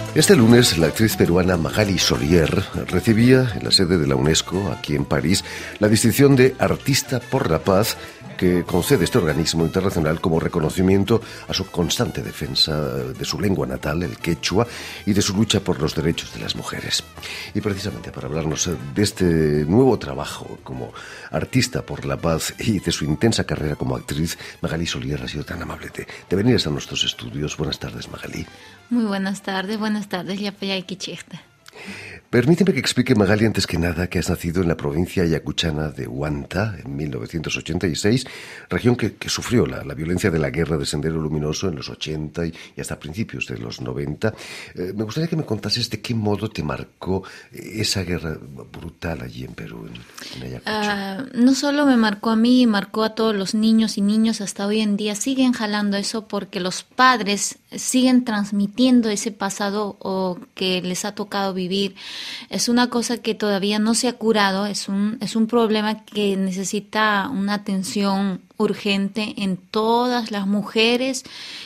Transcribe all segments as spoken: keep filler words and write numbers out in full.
Este lunes, la actriz peruana Magali Solier recibía en la sede de la UNESCO, aquí en París, la distinción de Artista por la Paz que concede este organismo internacional como reconocimiento a su constante defensa de su lengua natal, el quechua, y de su lucha por los derechos de las mujeres. Y precisamente para hablarnos de este nuevo trabajo como artista por la paz y de su intensa carrera como actriz, Magali Solier ha sido tan amable de, de venir hasta nuestros estudios. Buenas tardes, Magali. Muy buenas tardes, buenas tardes, Yapayayquichijta. Permíteme que explique, Magali, antes que nada, que has nacido en la provincia ayacuchana de Huanta en mil novecientos ochenta y seis, región que, que sufrió la, la violencia de la guerra de Sendero Luminoso en los ochenta y, y hasta principios de los noventa. Eh, me gustaría que me contases de qué modo te marcó esa guerra brutal allí en Perú, en, en Ayacucho. Uh, no solo me marcó a mí, marcó a todos los niños y niños hasta hoy en día. Siguen jalando eso porque los padres siguen transmitiendo ese pasado o que les ha tocado vivir. Es una cosa que todavía no se ha curado, es un, es un problema que necesita una atención urgente en todas las mujeres,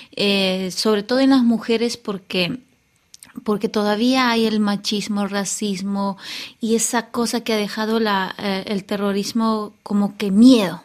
eh, sobre todo en las mujeres porque, porque todavía hay el machismo, el racismo y esa cosa que ha dejado la, eh, el terrorismo como que miedo.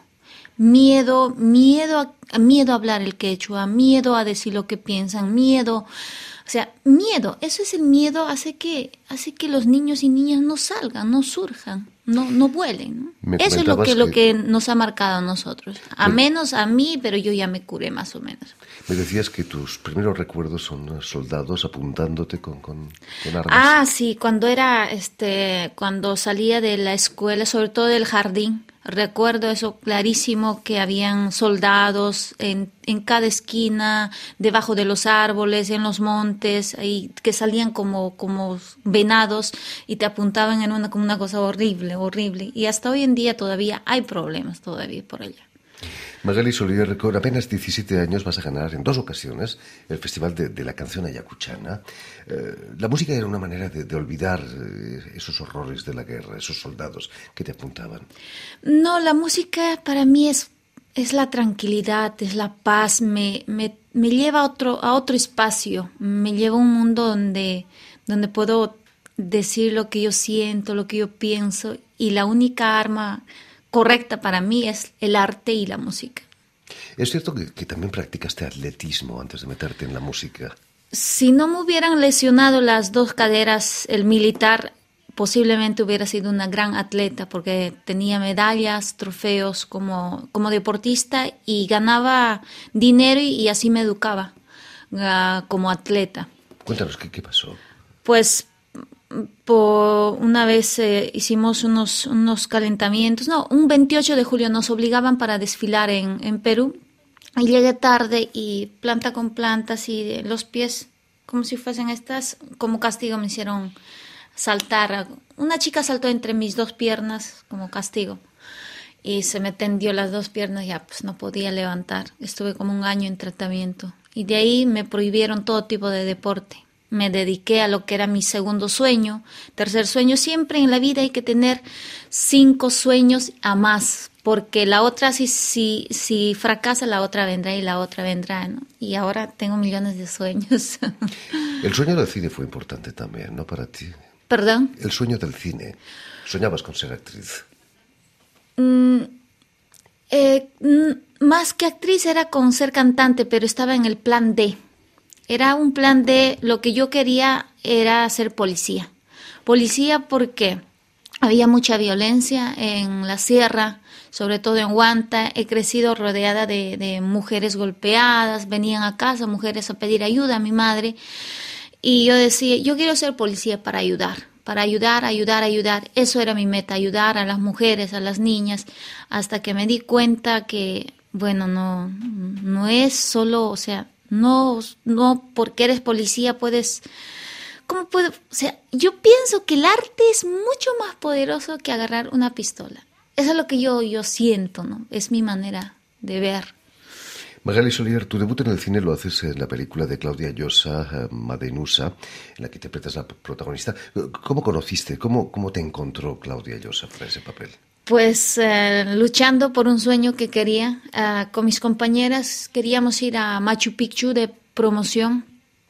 Miedo, miedo a, miedo a hablar el quechua, miedo a decir lo que piensan, miedo, o sea, miedo, eso es el miedo, hace que, hace que los niños y niñas no salgan, no surjan, no, no vuelen, ¿no? Eso es lo que, que, lo que nos ha marcado a nosotros, a me, menos a mí, pero yo ya me curé más o menos. Me decías que tus primeros recuerdos son soldados apuntándote con, con, con armas. Ah, sí, cuando era, este, cuando salía de la escuela, sobre todo del jardín, recuerdo eso clarísimo, que habían soldados en, en cada esquina, debajo de los árboles, en los montes, y que salían como, como venados y te apuntaban en una, como una cosa horrible, horrible. Y hasta hoy en día todavía hay problemas todavía por allá. Magali Solier, con apenas diecisiete años vas a ganar en dos ocasiones el Festival de, de la Canción Ayacuchana. Eh, la música era una manera de, de olvidar eh, esos horrores de la guerra, esos soldados que te apuntaban. No, la música para mí es, es la tranquilidad, es la paz, me, me, me lleva a otro, a otro espacio, me lleva a un mundo donde, donde puedo decir lo que yo siento, lo que yo pienso, y la única arma correcta para mí es el arte y la música. ¿Es cierto que, que también practicaste atletismo antes de meterte en la música? Si no me hubieran lesionado las dos caderas, el militar, posiblemente hubiera sido una gran atleta porque tenía medallas, trofeos como, como deportista y ganaba dinero y, y así me educaba uh, como atleta. Cuéntanos, ¿qué, qué pasó? Pues por una vez eh, hicimos unos, unos calentamientos, no, un veintiocho de julio nos obligaban para desfilar en, en Perú y llegué tarde y planta con planta, así de los pies como si fuesen estas, como castigo me hicieron saltar. Una chica saltó entre mis dos piernas como castigo y se me tendió las dos piernas, ya pues no podía levantar, estuve como un año en tratamiento y de ahí me prohibieron todo tipo de deporte. Me dediqué a lo que era mi segundo sueño, tercer sueño. Siempre en la vida hay que tener cinco sueños a más, porque la otra, si, si, si fracasa, la otra vendrá y la otra vendrá, ¿no? Y ahora tengo millones de sueños. El sueño del cine fue importante también, ¿no? Para ti. ¿Perdón? El sueño del cine. ¿Soñabas con ser actriz? Mm, eh, mm, más que actriz era con ser cantante, pero estaba en el plan D. Era un plan de lo que yo quería era ser policía. Policía porque había mucha violencia en la sierra, sobre todo en Huanta. He crecido rodeada de, de mujeres golpeadas, venían a casa mujeres a pedir ayuda a mi madre. Y yo decía, yo quiero ser policía para ayudar, para ayudar, ayudar, ayudar. Eso era mi meta, ayudar a las mujeres, a las niñas, hasta que me di cuenta que, bueno, no, no es solo, o sea, No, no porque eres policía puedes, ¿cómo puedo? O sea, yo pienso que el arte es mucho más poderoso que agarrar una pistola. Eso es lo que yo, yo siento, ¿no? Es mi manera de ver. Magali Solier, tu debut en el cine lo haces en la película de Claudia Llosa, Madenusa, en la que interpretas a la protagonista. ¿Cómo conociste, cómo, cómo te encontró Claudia Llosa para ese papel? Pues eh, luchando por un sueño que quería, eh, con mis compañeras queríamos ir a Machu Picchu de promoción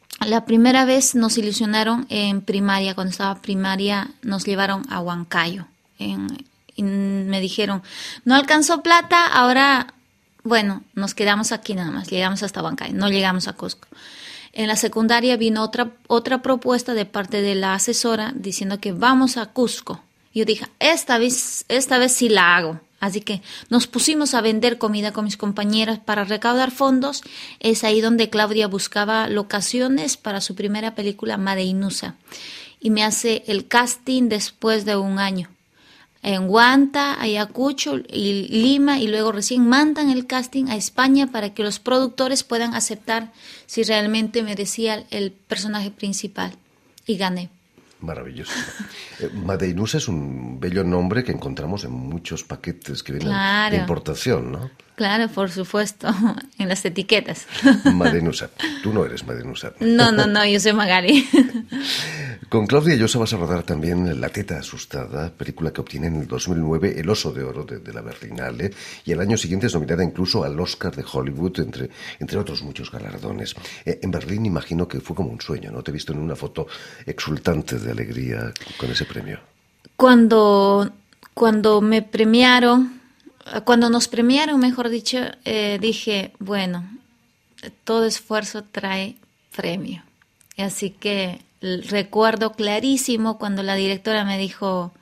La primera vez nos ilusionaron en primaria, cuando estaba primaria nos llevaron a Huancayo. En, y me dijeron, no alcanzó plata, ahora, bueno, nos quedamos aquí nada más, llegamos hasta Huancayo, no llegamos a Cusco. En la secundaria vino otra, otra propuesta de parte de la asesora diciendo que vamos a Cusco. Yo dije, esta vez, esta vez sí la hago. Así que nos pusimos a vender comida con mis compañeras para recaudar fondos. Es ahí donde Claudia buscaba locaciones para su primera película, Madeinusa. Y me hace el casting después de un año. En Huanta, Ayacucho y Lima, y luego recién mandan el casting a España para que los productores puedan aceptar si realmente merecía el personaje principal. Y gané. Maravilloso. Eh, Madeinusa es un bello nombre que encontramos en muchos paquetes que vienen Claro. de importación, ¿no? Claro, por supuesto, en las etiquetas. Madeinusa. Tú no eres Madeinusa. No, no, no, yo soy Magali. Con Claudia Llosa vas a rodar también La teta asustada, película que obtiene en el dos mil nueve el Oso de Oro de, de la Berlinale, y el año siguiente es nominada incluso al Oscar de Hollywood, entre, entre otros muchos galardones. Eh, en Berlín imagino que fue como un sueño, ¿no? Te he visto en una foto exultante de alegría con ese premio. Cuando, cuando me premiaron, cuando nos premiaron, mejor dicho, eh, dije, bueno, todo esfuerzo trae premio. Así que recuerdo clarísimo cuando la directora me dijo,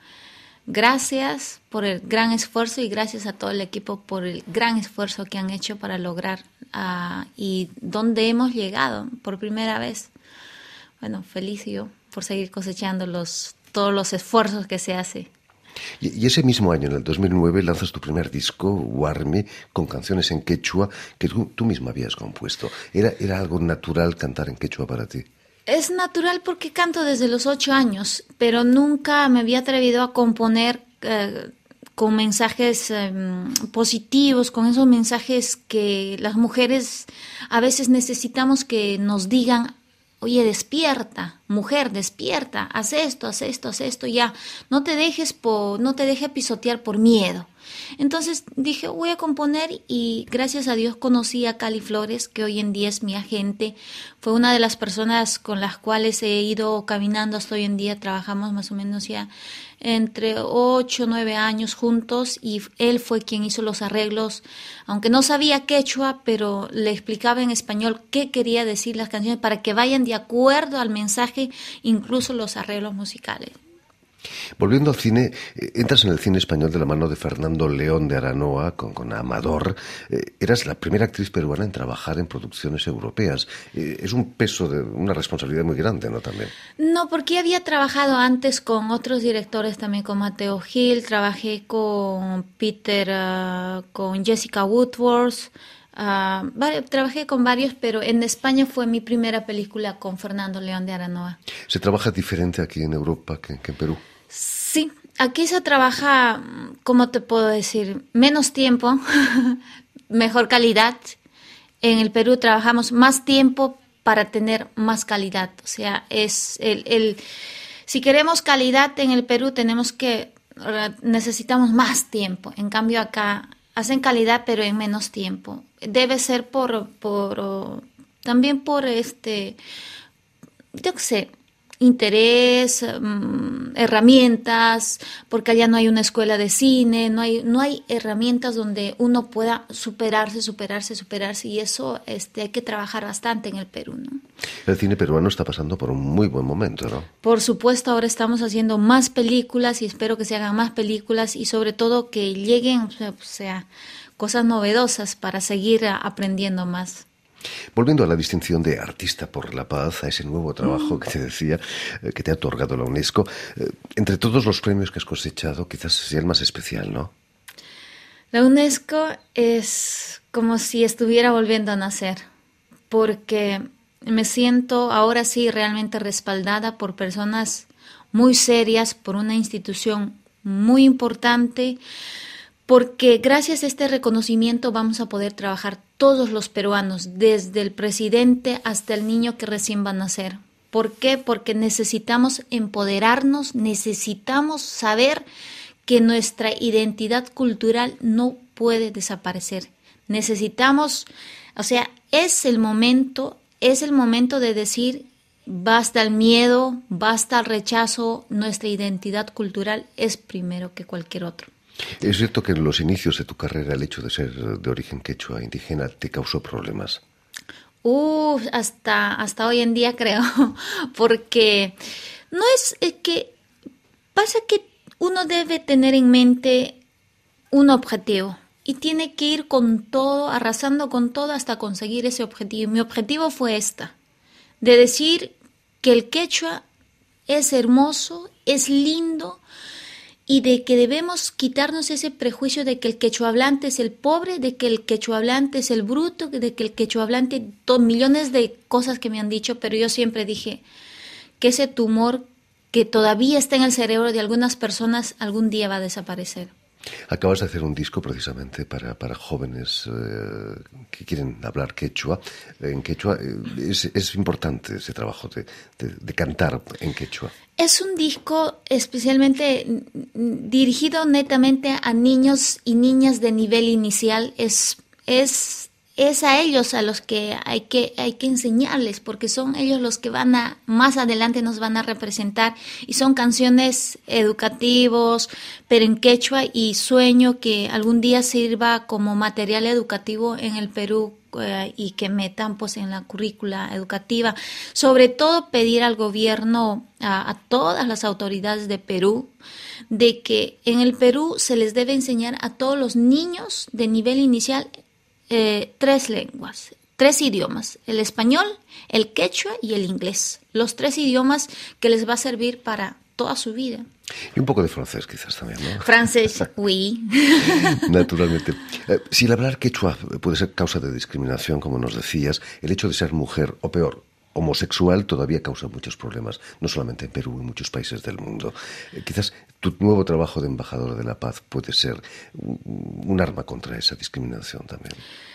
gracias por el gran esfuerzo y gracias a todo el equipo por el gran esfuerzo que han hecho para lograr uh, y donde hemos llegado por primera vez. Bueno, feliz yo por seguir cosechando los, todos los esfuerzos que se hace. Y, y ese mismo año, en el dos mil nueve, lanzas tu primer disco, Warmi, con canciones en quechua que tú, tú misma habías compuesto. ¿Era, ¿Era algo natural cantar en quechua para ti? Es natural porque canto desde los ocho años, pero nunca me había atrevido a componer eh, con mensajes eh, positivos, con esos mensajes que las mujeres a veces necesitamos que nos digan, oye, despierta, mujer, despierta, haz esto, haz esto, haz esto, ya, no te dejes por, no te dejes pisotear por miedo. Entonces dije, voy a componer y gracias a Dios conocí a Cali Flores, que hoy en día es mi agente. Fue una de las personas con las cuales he ido caminando hasta hoy en día. Trabajamos más o menos ya entre ocho o nueve años juntos y él fue quien hizo los arreglos. Aunque no sabía quechua, pero le explicaba en español qué quería decir las canciones para que vayan de acuerdo al mensaje, incluso los arreglos musicales. Volviendo al cine, eh, entras en el cine español de la mano de Fernando León de Aranoa con, con Amador. Eh, eras la primera actriz peruana en trabajar en producciones europeas. Eh, es un peso, de una responsabilidad muy grande, ¿no? También. No, porque había trabajado antes con otros directores, también con Mateo Gil, trabajé con Peter, uh, con Jessica Woodworth. Uh, vale, trabajé con varios, pero en España fue mi primera película con Fernando León de Aranoa. ¿Se trabaja diferente aquí en Europa que, que en Perú? Sí, aquí se trabaja, ¿cómo te puedo decir? Menos tiempo, mejor calidad. En el Perú trabajamos más tiempo para tener más calidad. O sea, es el, el si queremos calidad en el Perú tenemos que necesitamos más tiempo. En cambio acá hacen calidad pero en menos tiempo. Debe ser por por también por este yo qué sé, interés, um, herramientas, porque allá no hay una escuela de cine, no hay no hay herramientas donde uno pueda superarse, superarse, superarse, y eso este hay que trabajar bastante en el Perú, ¿no? El cine peruano está pasando por un muy buen momento, ¿no? Por supuesto, ahora estamos haciendo más películas y espero que se hagan más películas y sobre todo que lleguen, o sea, cosas novedosas para seguir aprendiendo más. Volviendo a la distinción de Artista por la Paz, a ese nuevo trabajo mm. que te decía, eh, que te ha otorgado la UNESCO, eh, entre todos los premios que has cosechado, quizás sea el más especial, ¿no? La UNESCO es como si estuviera volviendo a nacer, porque me siento ahora sí realmente respaldada por personas muy serias, por una institución muy importante, porque gracias a este reconocimiento vamos a poder trabajar todos los peruanos, desde el presidente hasta el niño que recién va a nacer. ¿Por qué? Porque necesitamos empoderarnos, necesitamos saber que nuestra identidad cultural no puede desaparecer. Necesitamos, o sea, es el momento es el momento de decir, basta el miedo, basta el rechazo, nuestra identidad cultural es primero que cualquier otro. ¿Es cierto que en los inicios de tu carrera el hecho de ser de origen quechua indígena te causó problemas? Uh, hasta, hasta hoy en día creo, porque no es, es que pasa que uno debe tener en mente un objetivo y tiene que ir con todo, arrasando con todo hasta conseguir ese objetivo. Mi objetivo fue esta, de decir que el quechua es hermoso, es lindo, y de que debemos quitarnos ese prejuicio de que el quechua hablante es el pobre, de que el quechua hablante es el bruto, de que el quechua hablante, to, millones de cosas que me han dicho, pero yo siempre dije que ese tumor que todavía está en el cerebro de algunas personas algún día va a desaparecer. Acabas de hacer un disco precisamente para, para jóvenes eh, que quieren hablar quechua. En quechua eh, es, es importante ese trabajo de, de, de cantar en quechua. Es un disco especialmente dirigido netamente a niños y niñas de nivel inicial. Es, es, es a ellos a los que hay que hay que enseñarles, porque son ellos los que van a más adelante nos van a representar, y son canciones educativos, pero en quechua, y sueño que algún día sirva como material educativo en el Perú eh, y que metan pues en la currícula educativa. Sobre todo pedir al gobierno, a, a todas las autoridades de Perú, de que en el Perú se les debe enseñar a todos los niños de nivel inicial Eh, tres lenguas, tres idiomas, el español, el quechua y el inglés, los tres idiomas que les va a servir para toda su vida. Y un poco de francés quizás también, ¿no? Francés, oui. Naturalmente. Eh, si el hablar quechua puede ser causa de discriminación, como nos decías, el hecho de ser mujer, o peor, homosexual, todavía causa muchos problemas, no solamente en Perú, en muchos países del mundo. Eh, quizás tu nuevo trabajo de embajadora de la paz puede ser un, un arma contra esa discriminación también.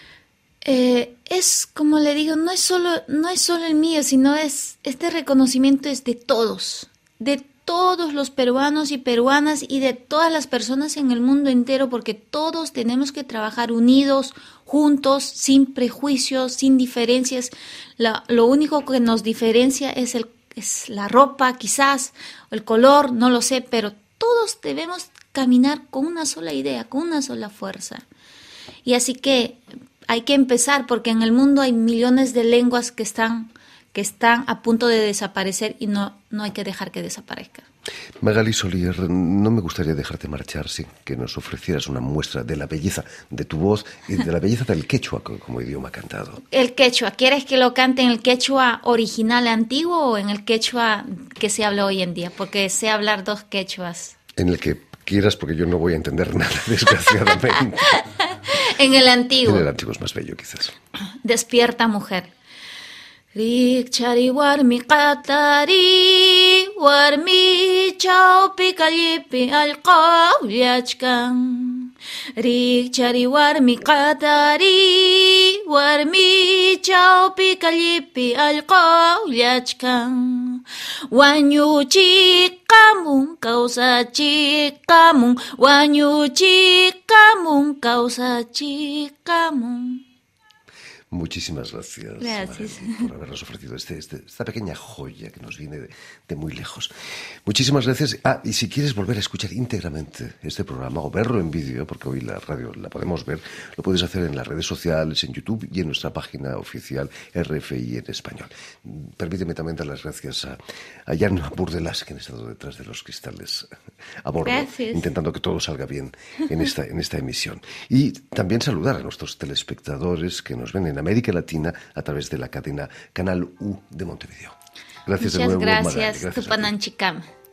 Eh, es, como le digo, no es solo, no es solo el mío, sino es, este reconocimiento es de todos, de todos los peruanos y peruanas y de todas las personas en el mundo entero, porque todos tenemos que trabajar unidos, juntos, sin prejuicios, sin diferencias. La, lo único que nos diferencia es, el, es la ropa, quizás, el color, no lo sé, pero todos debemos caminar con una sola idea, con una sola fuerza. Y así que hay que empezar, porque en el mundo hay millones de lenguas que están, que están a punto de desaparecer, y no, no hay que dejar que desaparezca. Magali Solier, no me gustaría dejarte marchar sin que nos ofrecieras una muestra de la belleza de tu voz y de la belleza del quechua como idioma cantado. El quechua, ¿quieres que lo cante en el quechua original antiguo o en el quechua que se habla hoy en día? Porque sé hablar dos quechuas. En el que quieras, porque yo no voy a entender nada, desgraciadamente. En el antiguo. En el antiguo es más bello, quizás. Despierta, mujer. Rikchari warmi qatari warmi chawpi kallipi alqawllachkan. Rikchari warmi qatari warmi chawpi kallipi alqawllachkan. Wañuchikamun kawsachikamun, wañuchikamun kawsachikamun. Muchísimas gracias, gracias. Magali, por habernos ofrecido este, este, esta pequeña joya que nos viene de, de muy lejos. Muchísimas gracias. Ah, y si quieres volver a escuchar íntegramente este programa o verlo en vídeo, porque hoy la radio la podemos ver, lo puedes hacer en las redes sociales, en YouTube y en nuestra página oficial R F I en español. Permíteme también dar las gracias a, a Jan Burdelas, que han estado detrás de los cristales a bordo, gracias. Intentando que todo salga bien en esta, en esta emisión. Y también saludar a nuestros telespectadores que nos ven en América Latina a través de la cadena Canal U de Montevideo. Gracias Muchas de nuevo, gracias, Magali. Gracias Tupananchikam.